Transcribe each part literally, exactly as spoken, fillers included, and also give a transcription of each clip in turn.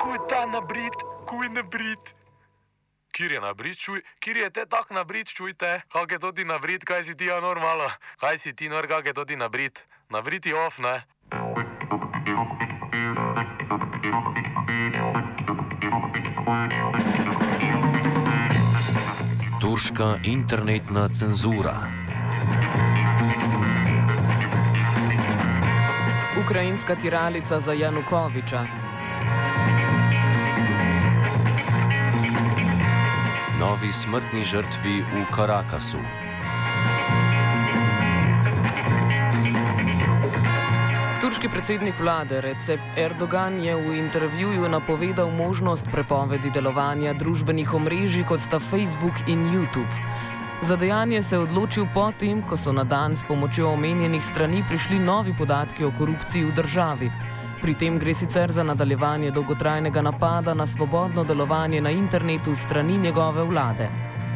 kuj ta nabrit, kuj nabrit. Kjer je nabrit, čuj, kjer je te tak nabrit, čujte, kak je to ti nabrit, kaj si ti ja normalo, kaj si ti nor, kak je to ti nabrit, nabrit je off, ne? Turška internetna cenzura. Ukrajinska tiralica za Janukoviča. Novi smrtni žrtvi v Karakasu. Turški predsednik vlade Recep Erdogan je v intervjuju napovedal možnost prepovedi delovanja družbenih omrežij, kot sta Facebook in YouTube. Za dejanje se je odločil potem, ko so na dan s pomočjo omenjenih strani prišli novi podatki o korupciji v državi. Pri tem gre sicer za nadaljevanje dolgotrajnega napada na svobodno delovanje na internetu strani njegove vlade.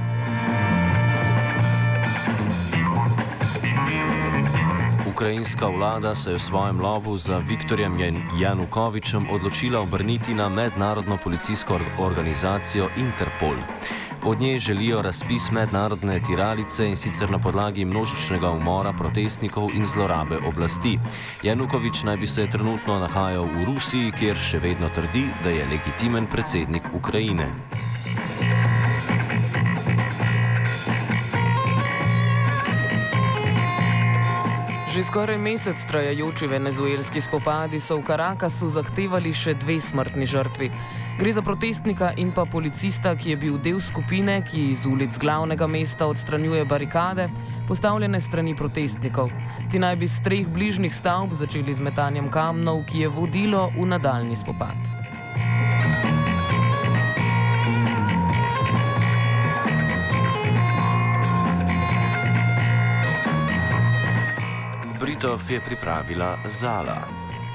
Ukrajinska vlada se je v svojem lovu za Viktorjem Janukovičem odločila obrniti na mednarodno policijsko organizacijo Interpol. Od nje želijo razpis mednarodne tiralice, in sicer na podlagi množičnega umora protestnikov in zlorabe oblasti. Janukovič naj bi se trenutno nahajal v Rusiji, kjer še vedno trdi, da je legitimen predsednik Ukrajine. Že skoraj mesec trajajoči venezuelski spopadi so v Karakasu zahtevali še dve smrtni žrtvi. Gre za protestnika in pa policista, ki je bil del skupine, ki iz ulic glavnega mesta odstranjuje barikade, postavljene strani protestnikov. Ti naj bi s treh bližnjih stavb začeli z metanjem kamnov, ki je vodilo v nadaljnji spopad. Britov je pripravila Zala.